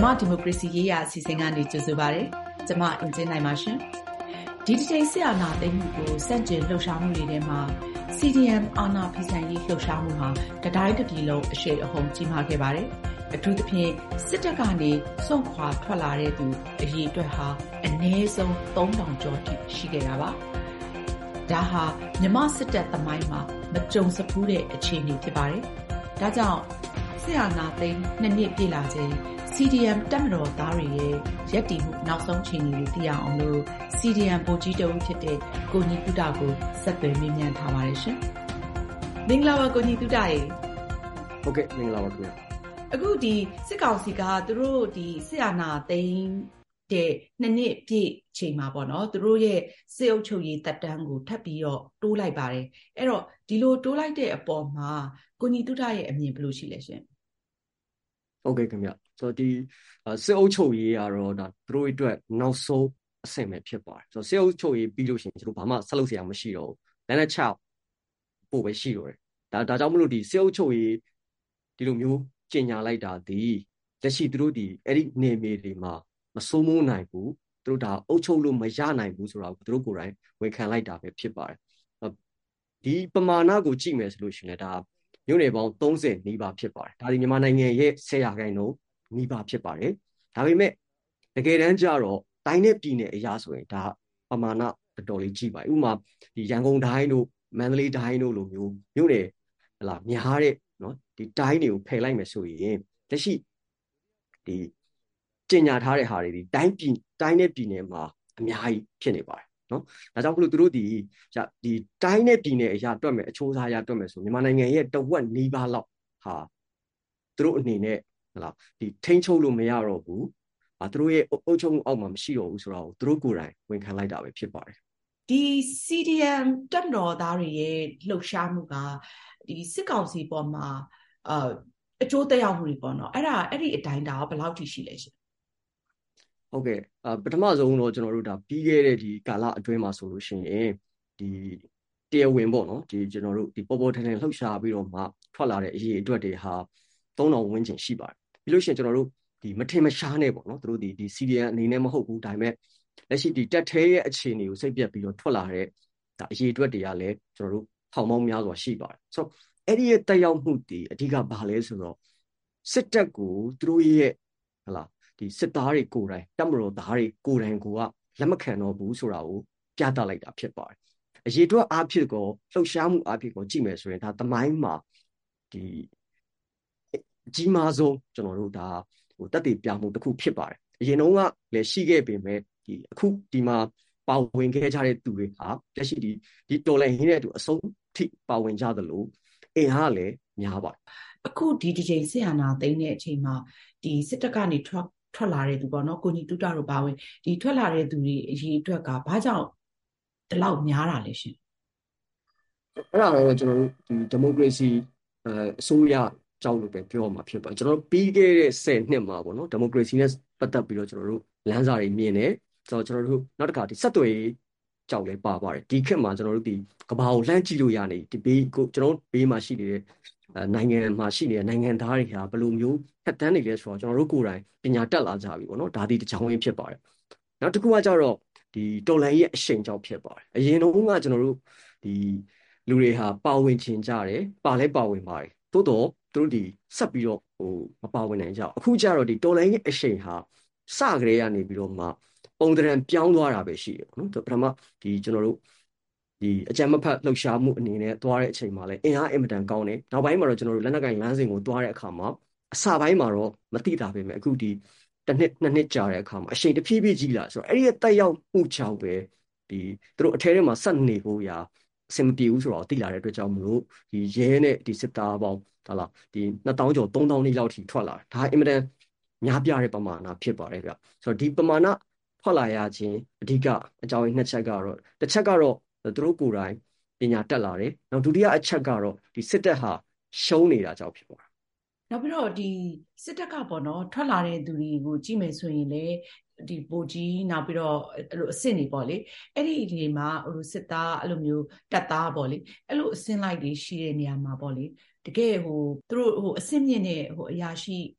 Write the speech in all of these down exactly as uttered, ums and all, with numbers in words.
မြန်မာဒီမိုကရေစီရေးရာအစီအစဉ်ကနေကြိုဆိုပါရစေ။ကျွန်မအင်ဂျင်နိုင်ပါရှင်။ဒီတစ်ချိန်ဆရာနာသိမ်းမှုကိုစန့်ကျင်လှုပ်ရှားမှုတွေထဲမှာ စီ ဒီ အမ် အာဏာဖီဆန်ရေးလှုပ်ရှားမှုဟာတတိုင်းတစ်ပြည်လုံးအရှိန်အဟုန်ကြီးမားခဲ့ပါတယ်။အထူးသဖြင့်စစ်တပ်ကနေစွန့်ခွာထွက်လာတဲ့သူအရေးအတွက်ဟာအနည်းဆုံးသုံးထောင်ကျော်ထိရှိခဲ့တာပါ။ဒါဟာမြန်မာစစ်တပ်သမိုင်းမှာမကြုံစဖူးတဲ့အခြေအနေဖြစ်ပါတယ်။ဒါကြောင့်ဆရာနာသိမ်းနှစ်နှစ်ပြည့်လာချိန် စီ ဒီ အမ် တပ်မတော်သားတွေရဲ့ရပ်တည်မှုနောက်ဆုံးအခြေအနေတွေသိရအောင်လို့ စီ ဒီ အမ် ဗိုလ်ကြီးတဦးဖြစ်တဲ့ကိုညီတုဒကိုဆက်သွယ်မေးမြန်းထားပါတယ်ရှင်။မင်္ဂလာပါကိုညီတုဒရေ။ဟုတ်ကဲ့မင်္ဂလာပါခင်ဗျာ။အခုဒီစစ်ကောင်စီကသူတို့ဒီဆရာနာသိမ်းတဲ့နှစ်နှစ်ပြည့်ချိန်မှာပေါ့နော်သူတို့ရဲ့စစ်အုပ်ချုပ်ရေးတပ်တန်းကိုထပ်ပြီးတော့တိုးလိုက်ပါတယ်။အဲ့တော့ဒီလိုတိုးလိုက်တဲ့အပေါ်မှာကိုညီတုဒရဲ့အမြင်ဘယ်လိုရှိလဲရှင်။ဟုတ်ကဲ့ခင်ဗျာ။ဆိုတော့ဒီစစ်အုပ်ချုပ်ရေးကတော့ဒါသူတို့အတွက်နောက်ဆုံးအဆင့်ပဲဖြစ်ပါတယ်ဆိုတော့စစ်အုပ်ချုပ်ရေးပြီးလို့ရှိရင်ကျွန်တော်ဘာမှဆက်လုပ်စရာမရှိတော့ဘူး။လည်းနဲ့ချပို့ပဲရှိတော့တယ်။ဒါဒါကြောင့်မလို့ဒီစစ်အုပ်ချုပ်ရေးဒီလိုမျိုးကျင်ညာလိုက်တာဒီလက်ရှိသူတို့ဒီအဲ့ဒီနေမြေတွေမှာမစိုးမိုးနိုင်ဘူးသူတို့ဒါအုပ်ချုပ်လို့မရနိုင်ဘူးဆိုတော့သူတို့ကိုယ်တိုင်ဝန်ခံလိုက်တာပဲဖြစ်ပါတယ်။ဒီပမာဏကိုကြည့်မယ်ဆိုလို့ရှိရင်ဒါမြို့နယ်ပေါင်းသုံးဆယ်နီးပါးဖြစ်ပါတယ်ဒါဒီမြန်မာနိုင်ငံရဲ့ဆယ်ရာခိုင်နှုန်းနီးပါးဖြစ်ပါတယ်ဒါပေမဲ့တကယ်တမ်းကျတော့တိုင်းနဲ့ပြည်နယ်အရာဆိုရင်ဒါပမာဏတော်တော်လေးကြီးပါတယ်ဥပမာဒီရန်ကုန်တိုင်းတို့မန္တလေးတိုင်းတို့လိုမျိုးမြို့နယ်ဟလာများတဲ့နော်ဒီတိုင်းတွေကိုဖယ်လိုက်မယ်ဆိုရင်လက်ရှိဒီကျင်ညာထားတဲ့ဟာတွေဒီတိုင်းပြည်တိုင်းနဲ့ပြည်နယ်မှာအများကြီးဖြစ်နေပါတယ်နော်ဒါကြောင့်မလို့သူတို့ဒီဒီတိုင်းနဲ့ပြည်နယ်အရာတွက်မယ်အချိုးအစားအရာတွက်မယ်ဆိုမြန်မာနိုင်ငံရဲ့တဝက်နီးပါးလောက်ဟာသူတို့အနေနဲ့ဟလာဒီထိန်းချုပ်လို့မရတော့ဘူးအာသူတို့ရဲ့အုပ်ချုပ်မှုအောက်မှာမရှိတော့ဘူးဆိုတော့သူတို့ကိုယ်တိုင်ဝန်ခံလိုက်တာပဲဖြစ်ပါတယ်ဒီ စီ ဒီ အမ် တပ်မတော်သားတွေရဲ့လှုပ်ရှားမှုကဒီစစ်ကောင်စီပေါ်မှာအာအကျိုးသက်ရောက်မှုတွေပေါ့နော်အဲ့ဒါအဲ့ဒီအတိုင်းဒါဘယ်လောက်ထိရှိလဲရှင်ဟုတ်ကဲ့အပထမဆုံးတော့ကျွန်တော်တို့ဒါပြီးခဲ့တဲ့ဒီကာလအတွင်းမှာဆိုလို့ရှိရင်ဒီတရားဝင်ပေါ့နော်ဒီကျွန်တော်တို့ဒီပေါ်ပေါ်ထန်ထန်လှုပ်ရှားပြီးတော့မှထွက်လာတဲ့အရေးအတွက်တွေဟာသုံးထောင်ဝန်းကျင်ရှိပါတယ်ပြီးလို့ရှိရင်ကျွန်တော်တို့ဒီမထင်မရှားနေပေါ့နော်သူတို့ဒီဒီ စီ ဒီ အမ် အနေနဲ့မဟုတ်ဘူးဒါပေမဲ့လက်ရှိဒီတက်သေးရဲ့အခြေအနေကိုစိတ်ပြတ်ပြီးတော့ထွက်လာတဲ့ဒါအရေးအတွက်တွေကလည်းကျွန်တော်တို့ထောင်ပေါင်းများစွာရှိပါတယ်ဆိုတော့အဲ့ဒီရဲ့တက်ရောက်မှုတွေအဓိကဘာလဲဆိုတော့စစ်တပ်ကိုသူတို့ရဲ့ဟလာဒီစစ်သားတွေကိုယ်တိုင်တပ်မတော်သားတွေကိုယ်တိုင်ကိုကလက်မခံတော့ဘူးဆိုတာကိုပြသလိုက်တာဖြစ်ပါတယ်အရေးအတွက်အားဖြင့်ကိုလှုပ်ရှားမှုအားဖြင့်ကိုကြည့်မယ်ဆိုရင်ဒါသမိုင်းမှာဒီအကြီးမားဆုံးကျွန်တော်တို့ဒါဟိုတက်တည်ပြမှုတစ်ခုဖြစ်ပါတယ်အရင်တုန်းကလည်းရှိခဲ့ပေမဲ့ဒီအခုဒီမှာပါဝင်ခဲ့ကြတဲ့သူတွေဟာလက်ရှိဒီဒီတော်လိုင်းဟင်းတဲ့သူအဆုံးထိပါဝင်ကြသလိုအင်အားလည်းများပါတယ်အခုဒီဒီချိန်ဆရာနာသိမ်းတဲ့အချိန်မှာဒီစစ်တပ်ကနေထွက်ထွက်လာတဲ့သူပေါ့နော်ကိုညီတုဒတို့ပါဝင်ဒီထွက်လာတဲ့သူတွေအရေးအတွက်ကဘာကြောင့်ဒီလောက်များတာလဲရှင်အဲ့ဒါလည်းကျွန်တော်တို့ဒီဒီမိုကရေစီအစိုးရကြောက်လို့ပဲပြောမှာဖြစ်ပါကျွန်တော်တို့ပြီးခဲ့တဲ့ဆယ်နှစ်မှာပေါ့နော်ဒီမိုကရေစီနဲ့ပတ်သက်ပြီးတော့ကျွန်တော်တို့လမ်းစာတွေမြင်တယ်ဆိုတော့ကျွန်တော်တို့နောက်တစ်ခါဒီဆက်သွယ်ကြောက်လဲပါပါတယ်ဒီခေတ်မှာကျွန်တော်တို့ဒီကဘာကိုလှမ်းကြည့်လို့ရနေဒီဘေးကိုကျွန်တော်တို့ဘေးမှာရှိနေတဲ့နိုင်ငံမှာရှိနေတဲ့နိုင်ငံသားတွေဟာဘယ်လိုမျိုးဖက်တန်းနေလဲဆိုတော့ကျွန်တော်တို့ကိုယ်တိုင်ပညာတက်လာကြပြီပေါ့နော်ဒါဒီတစ်ချောင်းရင်းဖြစ်ပါတယ်နောက်တစ်ခုကကြတော့ဒီတော်လန်ရဲ့အရှိန်ကြောင့်ဖြစ်ပါတယ်အရင်တုန်းကကျွန်တော်တို့ဒီလူတွေဟာပါဝင်ချင်ကြတယ်ပါလဲပါဝင်ပါတယ်သို့တော့သူတို့ဒီဆက်ပြီးတော့ဟိုမပါဝင်နိုင်ကြအခုကျတော့ဒီတော်လိုင်းရဲ့အရှိန်ဟာစကြဲကနေပြီးတော့မှပုံသဏ္ဍာန်ပြောင်းသွားတာပဲရှိတယ်ပေါ့နော်ပထမဒီကျွန်တော်တို့ဒီအကြမ်းမဖက်လှုပ်ရှားမှုအနေနဲ့သွားတဲ့အချိန်မှာလည်းအင်အားအင်မတန်ကောင်းတယ်နောက်ပိုင်းမှာတော့ကျွန်တော်တို့လက်နက်ကင်လမ်းစဉ်ကိုသွားတဲ့အခါမှာအစပိုင်းမှာတော့မသိတာပဲမဲ့အခုဒီတစ်နှစ်နှစ်နှစ်ကြာတဲ့အခါမှာအရှိန်တစ်ဖြည်းဖြည်းကြီးလာဆိုတော့အဲ့ဒီရဲ့တက်ရောက်မှုကြောင့်ပဲဒီသူတို့အထဲထဲမှာဆက်နေဖို့ရာအဆင်မပြေဘူးဆိုတော့သိလာတဲ့အတွက်ကြောင့်မလို့ဒီရဲနဲ့ဒီစစ်သားပေါင်းဟာလာဒီနှစ်သောင်းကျော်သုံးသောင်းလောက်ထိထွက်လာဒါအင်မတန်များပြားတဲ့ပမာဏဖြစ်ပါတယ်ဗျဆိုတော့ဒီပမာဏထွက်လာရခြင်းအဓိကအကြောင်းရင်းနှစ်ချက်ကတော့တစ်ချက်ကတော့သူတို့ကိုယ်တိုင်ပညာတက်လာတယ်နောက်ဒုတိယအချက်ကတော့ဒီစစ်တပ်ဟာရှုံးနေတာကြောင့်ဖြစ်ပါတယ်နောက်ပြီးတော့ဒီစစ်တပ်ကပေါ့နော်ထွက်လာတဲ့သူတွေကိုကြည့်မယ်ဆိုရင်လေဒီပိုကြီးနောက်ပြီးတော့အဲ့လိုအဆင့်တွေပေါ့လေအဲ့ဒီဒီမှာဟိုစစ်သားအဲ့လိုမျိုးတပ်သားပေါ့လေအဲ့လိုအဆင့်လိုက်တွေရှိတဲ့နေရာမှာပေါ့လေတကယ်ဟိုသူတို့ဟိုအဆင့်မြင့်တဲ့ဟိုအရာရှိ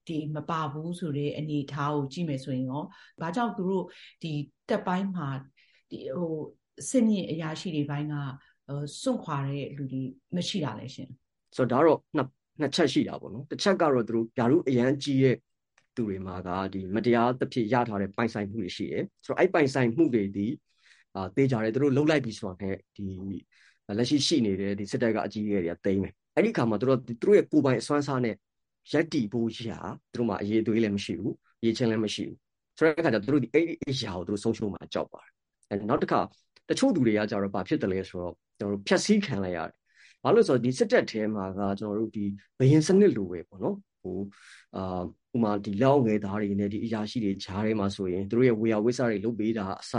ဒီမပါဘူးဆိုတဲ့အနေအထားကိုကြည့်မယ်ဆိုရင်ရောဘာကြောင့်သူတို့ဒီတက်ပိုင်းမှာဒီဟိုစစ်မြင့်အရာရှိတွေဘိုင်းကစွန့်ခွာတဲ့လူတွေမရှိတာလဲရှင်ဆိုတော့ဒါတော့နှစ်နှစ်ချက်ရှိတာပေါ့နော်တစ်ချက်ကတော့သူတို့ဓာတုအရန်ကြီးတဲ့သူတွေမှာကဒီမတရားသဖြင့်ရထားတဲ့ပိုင်ဆိုင်မှုတွေရှိတယ်ဆိုတော့အဲ့ပိုင်ဆိုင်မှုတွေဒီအာတေးကြတယ်သူတို့လှုပ်လိုက်ပြီးဆိုတော့ねဒီလက်ရှိရှိနေတဲ့ဒီစစ်တပ်ကအကြီးအကဲတွေကတိမ့်မယ်အဲ့ဒီခါမှာသူတို့သူတို့ရဲ့ကိုယ်ပိုင်အစွမ်းစားနဲ့ရက်တီဖို့ရာသူတို့မှာအရေးသွေးလည်းမရှိဘူးရေးချင်းလည်းမရှိဘူးဆိုတော့အခါကျသူတို့ဒီအဲ့ဒီအရာကိုသူတို့ဆုံးရှုံးမှာကြောက်ပါတယ်အဲနောက်တစ်ခါတချို့သူတွေကကြတော့ဘာဖြစ်တယ်လဲဆိုတော့ကျွန်တော်တို့ဖြက်စီးခံလိုက်ရတယ်ဘာလို့ဆိုတော့ဒီစစ်တပ်ထဲမှာကကျွန်တော်တို့ဒီဘယင်စနစ်လိုပဲပေါ့နော်ဟိုအာဥမာဒီလောက်ငယ်သားတွေနဲ့ဒီအရာရှိတွေဂျားထဲမှာဆိုရင်သူတို့ရဲ့ဝေယဝိစာတွေလုပ်ပေးတာအစ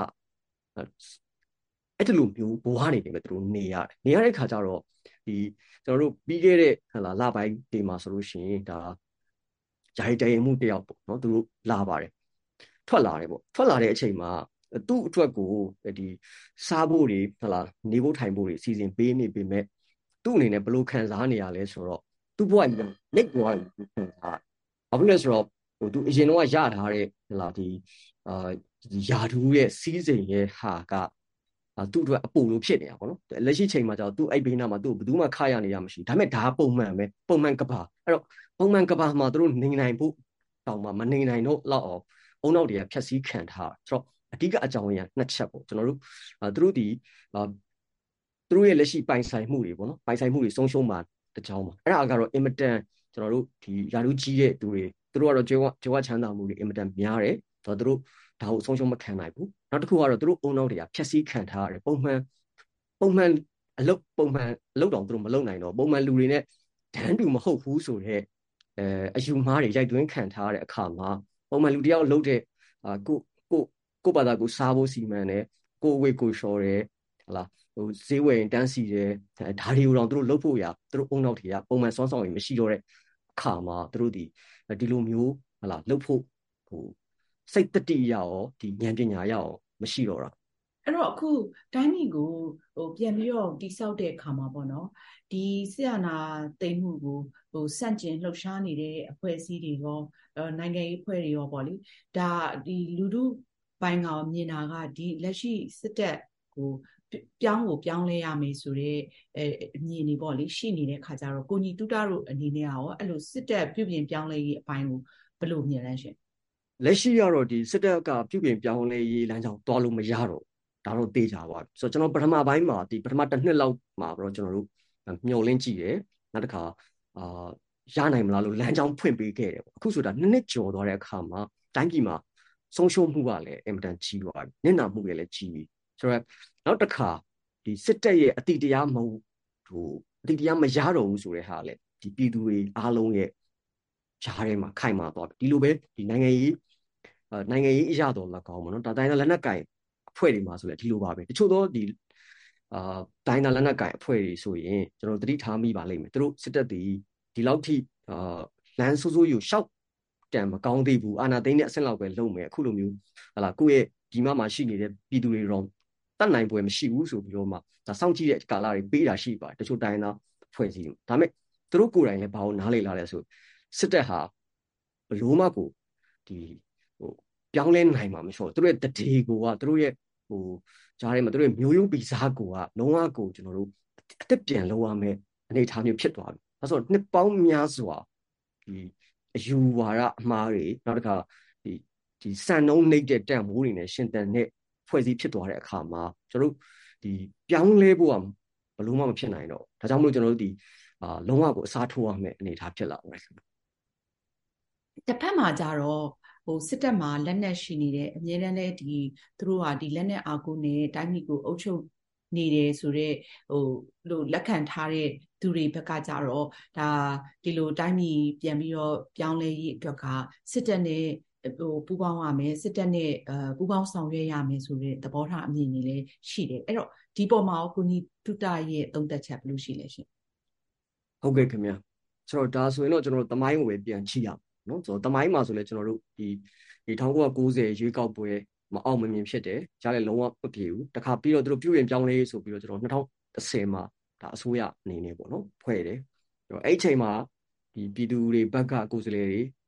အဲ့ဒီလိုမျိုးဘဝနေနေပဲသူတို့နေရတယ်နေရတဲ့ခါကျတော့ဒီကျွန်တော်တို့ပြီးခဲ့တဲ့ဟလာလပိုင်းဒီမှာဆိုလို့ရှိရင်ဒါဂျာရီတရင်မှုတယောက်ပေါ့နော်သူတို့လာပါတယ်ထွက်လာတယ်ပေါ့ထွက်လာတဲ့အချိန်မှာသူ့အတွက်ကိုဒီစားဖို့တွေဟလာနေဖို့ထိုင်ဖို့တွေစီစဉ်ပေးနေပေမဲ့သူ့အနေနဲ့ဘလို့ခံစားနေရလဲဆိုတော့သူ့ဘဝကြီးလက်ဘဝကြီးခံစားဘာဖြစ်လဲဆိုတော့ဟိုသူအရင်တော့ရထားတဲ့ဟလာဒီအာယာဒူးရဲ့စီးစိမ်ရဲ့ဟာကသူ့အတွက်အပူလို့ဖြစ်နေတာပေါ့နော်လက်ရှိချိန်မှာကျတော့သူ့အဲ့ဘေးနားမှာသူ့ဘယ်သူမှခါရနေရမရှိဒါပေမဲ့ဒါပုံမှန်ပဲပုံမှန်ကဘာအဲ့တော့ပုံမှန်ကဘာမှာသူတို့နေနိုင်ဖို့တောင်မှမနေနိုင်တော့လောက်အောင်အုံနောက်တွေကဖြက်စီးခံထားဆိုတော့အဓိကအကြောင်းအရာနှစ်ချက်ပေါ့ကျွန်တော်တို့သူတို့ဒီသူတို့ရဲ့လက်ရှိပိုင်ဆိုင်မှုတွေပေါ့နော်ပိုင်ဆိုင်မှုတွေဆုံးရှုံးမှာတကြောင်ပါအဲ့ဒါကတော့အင်မတန်ကျွန်တော်တို့ဒီယာလူကြီးတဲ့သူတွေသူတို့ကတော့ကျေဝကျေဝချမ်းသာမှုတွေအင်မတန်များတယ်ဆိုတော့သူတို့ဒါကိုဆုံးရှုံးမခံနိုင်ဘူးနောက်တစ်ခုကတော့သူတို့အုံနောက်တွေကဖြက်စီးခံထားရတယ်ပုံမှန်ပုံမှန်အလုပ်ပုံမှန်အလုပ်တောင်သူတို့မလုပ်နိုင်တော့ပုံမှန်လူတွေနဲ့တန်းတူမဟုတ်ဘူးဆိုတော့အဲအယူမားတွေရိုက်သွင်းခံထားရတဲ့အခါမှာပုံမှန်လူတယောက်လုပ်တဲ့အာကိုကိုကိုဘာသာကိုစားဖို့စီမံတယ်ကိုဝေကိုလျှော်တယ်ဟလာဟိုဈေးဝယ်တန်းစီတယ်ဒါတွေကိုတော့သူတို့လုပ်ဖို့ရသူတို့အုံနောက်တွေကပုံမှန်စွမ်းဆောင်ရည်မရှိတော့တဲ့အခါမှာသူတို့ဒီဒီလိုမျိုးဟလာလုပ်ဖို့ဟိုစိတ်တတိရရောဒီဉာဏ်ပညာရရောမရှိတော့တာအဲ့တော့အခုတိုင်းပြည်ကိုဟိုပြန်ပြီးတော့တိဆောက်တဲ့အခါမှာပေါ့နော်ဒီဆရာနာသိမ်းမှုကိုဟိုစန့်ကျင်လှုပ်ရှားနေတဲ့အဖွဲ့အစည်းတွေရောနိုင်ငံရေးအဖွဲ့တွေရောပေါ့လေဒါဒီလူထုပိုင်းကမြင်တာကဒီလက်ရှိစစ်တပ်ကိုပြောင်းကိုပြောင်းလဲရမယ်ဆိုတော့အဲအမြင်တွေပေါ့လေရှိနေတဲ့ခါကျတော့ကိုညီတူတာတို့အနေနဲ့ရောအဲ့လိုစစ်တပ်ပြုပြင်ပြောင်းလဲရေးအပိုင်းကိုဘယ်လိုမြင်လဲရှင်လက်ရှိကတော့ဒီစစ်တပ်ကပြုပြင်ပြောင်းလဲရေးလမ်းကြောင်းတွားလို့မရတော့ဒါတော့သိကြပါပြီဆိုတော့ကျွန်တော်ပထမပိုင်းမှာဒီပထမတစ်နှစ်လောက်မှာတော့ကျွန်တော်တို့မျှော်လင့်ကြည့်တယ်နောက်တစ်ခါအာရနိုင်မလားလို့လမ်းကြောင်းဖွင့်ပေးခဲ့တယ်ပေါ့အခုဆိုတာနှစ်နှစ်ကျော်သွားတဲ့အခါမှာတိုင်းပြည်မှာဆုံးရှုံးမှုကလည်းအင်မတန်ကြီးသွားပြီနစ်နာမှုတွေလည်းကြီးပြီဆိုတော့နောက်တစ်ခါဒီစစ်တပ်ရဲ့အတိတရားမဟုတ်ဟိုအတိတရားမရတော့ဘူးဆိုတဲ့ဟာလေဒီပြည်သူတွေအားလုံးရဲ့ဂျားထဲမှာခိုင်မာသွားပြီဒီလိုပဲဒီနိုင်ငံရေးနိုင်ငံရေးအရာတော်လက်ကောင်းပေါ့နော်ဒါတိုင်းလက်နက်ကင်အဖွဲ့တွေမှာဆိုလဲဒီလိုပါပဲတချို့တော့ဒီအာတိုင်းလက်နက်ကင်အဖွဲ့တွေဆိုရင်ကျွန်တော်သတိထားမိပါလိမ့်မယ်သူတို့စစ်တပ်တွေဒီလောက်ထိအာလမ်းဆိုးဆိုးယူရှောက်တန်မကောင်းသေးဘူးအာနာသိန်းနဲ့အဆင့်လောက်ပဲလုံမယ်အခုလိုမျိုးဟလာကိုယ့်ရဲ့ဒီမှာမှာရှိနေတဲ့ပြည်သူတွေတော့တတ်နိုင်ပွဲမရှိဘူးဆိုပြီးတော့မှဒါစောင့်ကြည့်တဲ့ကာလတွေပေးတာရှိပါတယ်တချို့တိုင်းသားဖွဲ့စည်းဒါပေမဲ့သူတို့ကိုယ်တိုင်လည်းဘာလို့နားလေလာလဲဆိုစစ်တပ်ဟာဘလို့မှကိုဒီဟိုပြောင်းလဲနိုင်မှာမဟုတ်သူတို့ရဲ့တတိကိုကသူတို့ရဲ့ဟိုဂျားထဲမှာသူတို့ရဲ့မျိုးရိုးပီစားကိုကလုံးဝကိုကျွန်တော်တို့အသက်ပြန်လောက်ရမယ်အနေအထားမျိုးဖြစ်သွားပြီအဲဆိုနှစ်ပေါင်းများစွာဒီအယူဝါဒအမှားတွေနောက်တစ်ခါဒီဒီစံနှုန်းနှိပ်တဲ့တန်ဖိုးတွေနဲ့ရှင်တန်တဲ့ဖွဲ့စည်းဖြစ်သွားတဲ့အခါမှာကျွန်တော်တို့ဒီပြောင်းလဲဖို့ကဘလို့မှမဖြစ်နိုင်တော့ဒါကြောင့်မလို့ကျွန်တော်တို့ဒီအာလုံးဝကိုအစားထိုးရမယ်အနေအထားဖြစ်လာပါတယ်တစ်ဖက်မှာကြတော့ဟိုစစ်တပ်မှာလက်နက်ရှိနေတယ်အများတန်းလဲဒီသူတို့ဟာဒီလက်နက်အာကိုနဲ့တိုင်းပြည်ကိုအုပ်ချုပ်နေတယ်ဆိုတော့ဟိုလို့လက်ခံထားတဲ့သူတွေဘက်ကကြတော့ဒါဒီလိုတိုင်းပြည်ပြန်ပြီးတော့ပြောင်းလဲရေးအတွက်ကစစ်တပ်နဲ့ဟိုပူးပေါင်းရမယ်စစ်တပ်နဲ့အပူးပေါင်းဆောင်ရွက်ရမယ်ဆိုတဲ့သဘောထားအမြင်တွေလည်းရှိတယ်အဲ့တော့ဒီပေါ်မှာကိုညီတုတရဲ့သုံးသက်ချက်ဘယ်လိုရှိလဲရှင်ဟုတ်ကဲ့ခင်ဗျာဆိုတော့ဒါဆိုရင်တော့ကျွန်တော်တို့တမိုင်းကိုပဲပြန်ကြည့်ရအောင်နော်ဆိုတော့တမိုင်းမှာဆိုလဲကျွန်တော်တို့ဒီဒီ၁၉၉၀ရွေးကောက်ပွဲမအောင်မမြင်ဖြစ်တယ်ကြားလည်းလုံးဝမပြေဘူးတခါပြီးတော့သူတို့ပြုပြင်ပြောင်းလဲဆိုပြီးတော့ကျွန်တော်၂၀၁၀မှာဒါအစိုးရအနေနဲ့ပေါ့နော်ဖွဲ့တယ်အဲ့တော့အဲ့ချိန်မှာဒီပြည်သူတွေဘက်ကကိုယ်စားလှယ်တွေ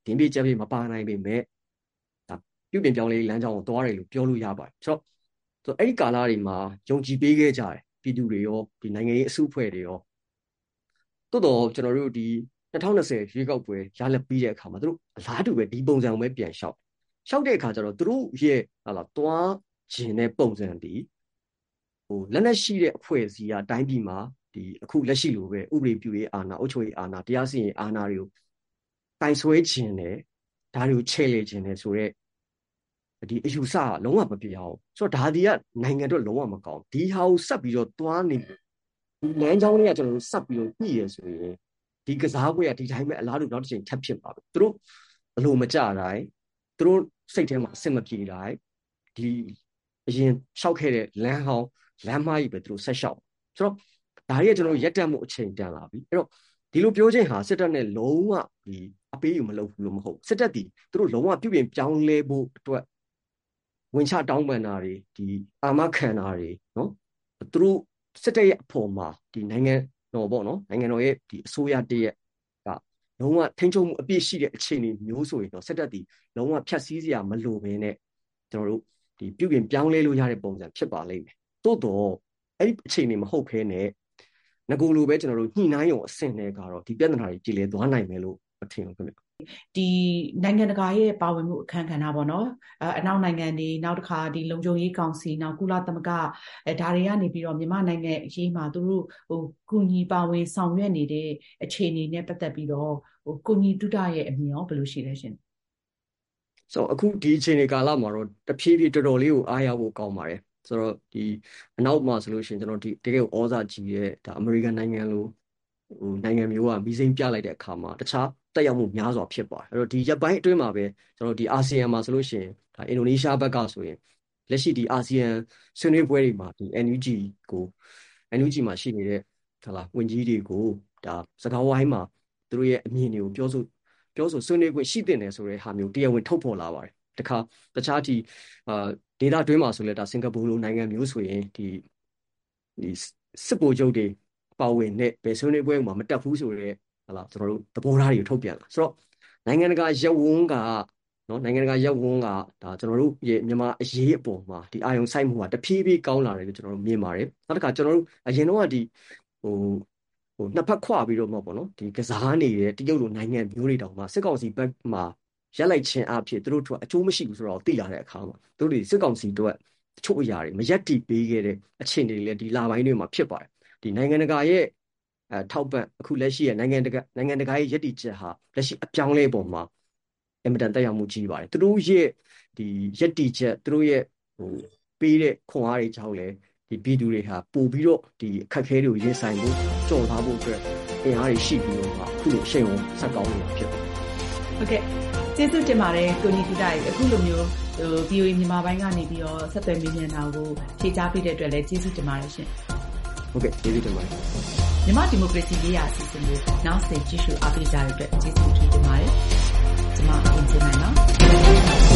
တင်းပြေကြက်ပြေမပါနိုင်ပေမဲ့ဒါပြုပြင်ပြောင်းလဲလမ်းကြောင်းကိုသွားတယ်လို့ပြောလို့ရပါတယ်ဆိုတော့ဆိုအဲ့ဒီကာလတွေမှာယုံကြည်ပေးခဲ့ကြတယ်ပြည်သူတွေရောဒီနိုင်ငံရေးအစုအဖွဲ့တွေရောတိုးတော့ကျွန်တော်တို့ဒီ၂၀၂၀ရွေးကောက်ပွဲရလက်ပြီးတဲ့အခါမှာသူတို့အလားတူပဲဒီပုံစံပဲပြန်လျှောက်လျှောက်တဲ့အခါကျတော့သူတို့ရဲ့ဟာလာသွားခြင်းတဲ့ပုံစံဒီဟိုလက်နက်ရှိတဲ့အဖွဲ့အစည်းအတိုင်းပြည်မှာဒီအခုလက်ရှိလိုပဲဥပဒေပြုရေးအာဏာအုပ်ချုပ်ရေးအာဏာတရားစီရင်အာဏာတွေကိုတိုင်ဆွဲခြင်းနဲ့ဒါတွေကိုချဲ့လေခြင်းနဲ့ဆိုတော့ဒီအယူဆကလုံးဝမပြအောင်ဆိုတော့ဒါဒီကနိုင်ငံအတွက်လုံးဝမကောင်းဒီဟာကိုဆက်ပြီးတော့သွားနေဒီလမ်းကြောင်းတွေကကျွန်တော်တို့ဆက်ပြီးတော့ညှိရဆိုရင်ဒီကစားပွဲကဒီတိုင်းပဲအလားတူနောက်တစ်ချိန်ထပ်ဖြစ်ပါပဲသူတို့အလိုမကြတိုင်းသူတို့စိတ်ထဲမှာအဆင်မပြေတိုင်းဒီအရင်ရှောက်ခဲ့တဲ့လမ်းဟောင်းလမ်းမကြီးပဲသူတို့ဆက်လျှောက်ဆိုတော့ဒါတွေကကျွန်တော်ရက်တက်မှုအချိန်တန်လာပြီအဲ့တော့ဒီလိုပြောခြင်းဟာစစ်တပ်နဲ့လုံးဝဒီအပေးယူမလုပ်ဘူးလို့မဟုတ်စစ်တပ်ဒီသူတို့လုံးဝပြုပြင်ပြောင်းလဲဖို့အတွက်ဝင်ချတောင်းပန်တာတွေဒီအာမခံတာတွေနော်သူတို့စစ်တပ်ရဲ့အဖို့မှာဒီနိုင်ငံတော်ပေါ့နော်နိုင်ငံတော်ရဲ့ဒီအစိုးရတည်းရဲ့ကလုံးဝထိန်းချုပ်မှုအပြည့်ရှိတဲ့အခြေအနေမျိုးဆိုရင်တော့စစ်တပ်ဒီလုံးဝဖြတ်စည်းစရာမလိုဘဲနဲ့ကျွန်တော်တို့ဒီပြုပြင်ပြောင်းလဲလို့ရတဲ့ပုံစံဖြစ်ပါလိမ့်မယ်တိုးတော့အဲ့ဒီအခြေအနေမဟုတ်ဘဲနဲ့ငကိုလိုပဲကျွန်တော်တို့ညှိနှိုင်းရုံအဆင့်နဲ့ကတော့ဒီပြဿနာတွေကြည်လည်သွားနိုင်မယ်လို့မထင်ဘူးခင်ဗျဒီနိုင်ငံတကာရဲ့ပါဝင်မှုအခမ်းကဏ္ဍပေါ့နော်အအနောက်နိုင်ငံတွေနောက်တစ်ခါဒီလုံခြုံရေးကောင်စီနောက်ကုလသမဂ္ဂအဲဒါတွေကနေပြီးတော့မြန်မာနိုင်ငံအရေးမှာသူတို့ဟိုကုညီပါဝင်ဆောင်ရွက်နေတဲ့အခြေအနေနဲ့ပတ်သက်ပြီးတော့ဟိုကုညီတုဒရဲ့အမြင်ရောဘယ်လိုရှိလဲရှင်ဆိုတော့အခုဒီအခြေအနေကာလမှာတော့တဖြည်းဖြည်းတော်တော်လေးကိုအားရဖို့ကောင်းပါတယ်ဆိုတော့ဒီအနောက်မှာဆိုလို့ရှိရင်ကျွန်တော်ဒီတကယ်ကိုဩဇာကြီးရဲ့ဒါအမေရိကန်နိုင်ငံလိုဟိုနိုင်ငံမျိုးကမီးစိမ်းပြလိုက်တဲ့အခါမှာတခြားတက်ရောက်မှုများစွာဖြစ်ပါတယ်အဲ့တော့ဒီရပ်ပိုင်းအတွင်းမှာပဲကျွန်တော်ဒီအာဆီယံမှာဆိုလို့ရှိရင်ဒါအင်ဒိုနီးရှားဘက်ကဆိုရင်လက်ရှိဒီအာဆီယံဆွေးနွေးပွဲတွေမှာဒီ N U G ကို N U G မှာရှိနေတဲ့ဟာလာဝန်ကြီးတွေကိုဒါစကားဝိုင်းမှာသူတို့ရဲ့အမြင်တွေကိုပြောဆိုပြောဆိုဆွေးနွေးခွင့်ရှိတဲ့နယ်ဆိုတဲ့ဟာမျိုးတရားဝင်ထုတ်ဖော်လာပါတယ်တခါတခြားဒီအာဒေတာတွင်းမှာဆိုလဲဒါစင်ကာပူလိုနိုင်ငံမျိုးဆိုရင်ဒီဒီစစ်ဗိုလ်ချုပ်တွေပါဝင်တဲ့ဘယ်ဆွေးနွေးပွဲမှာမတက်ဘူးဆိုရဲဟာလာကျွန်တော်တို့သဘောထားတွေကိုထုတ်ပြန်လာဆိုတော့နိုင်ငံတကာရပ်ဝန်းကနော်နိုင်ငံတကာရပ်ဝန်းကဒါကျွန်တော်တို့ရဲ့မြန်မာအရေးအပေါ်မှာဒီအာယုံစိုက်မှုကတဖြည်းဖြည်းကောင်းလာတယ်လို့ကျွန်တော်တို့မြင်ပါတယ်နောက်တစ်ခါကျွန်တော်တို့အရင်တော့ကဒီဟိုဟိုနှစ်ဖက်ခွပြီးတော့မှပေါ့နော်ဒီကစားနေတဲ့တရုတ်လိုနိုင်ငံမျိုးတွေတောင်မှစစ်ကောင်စီဘက်မှာရက်လိုက်ခြင်းအဖြစ်သူတို့တို့အချိုးမရှိဘူးဆိုတော့သိလာတဲ့အခါမှာသူတို့တွေစစ်ကောင်စီတို့အချို့အရာတွေမရက်တီပေးခဲ့တဲ့အခြေအနေတွေလည်းဒီလာပိုင်းတွေမှာဖြစ်ပါတယ်ဒီနိုင်ငံတကာရဲ့အဲထောက်ပံ့အခုလက်ရှိရဲ့နိုင်ငံတကာနိုင်ငံတကာရဲ့ယက်တီချက်ဟာလက်ရှိအပြောင်းလဲပုံမှာအင်မတန်တက်ရောက်မှုကြီးပါတယ်သူတို့ရဲ့ဒီယက်တီချက်သူတို့ရဲ့ဟိုပေးတဲ့ခွန်အားတွေကြောင့်လည်းဒီပြည်သူတွေဟာပို့ပြီးတော့ဒီအခက်အခဲတွေကိုရင်ဆိုင်ဖို့ကြော်ထားဖို့အတွက်အင်အားတွေရှိပြီးတော့အခုလိုအရှိန်ကိုဆက်ကောင်းနေတာဖြစ်ပါတယ်ဟုတ်ကဲ့ကျေးဇူးတင်ပါတယ်ကိုညီတူတာရေအခုလိုမျိုးဟို V O A မြန်မာပိုင်းကနေပြီးတော့ဆက်သွယ်မေးမြန်းတာကိုဖြေကြားပေးတဲ့အတွက်လည်းကျေးဇူးတင်ပါတယ်ရှင်ဟုတ်ကဲ့ကျေးဇူးတင်ပါတယ်မြန်မာဒီမိုကရေစီရေးရာအစီအစဉ်ကိုနောက်ဆက်ကြည့်ရှုအားပေးကြတဲ့အတွက်ကျေးဇူးတင်ပါတယ်ကျွန်မအင်ဂျင်နိုင်ပါ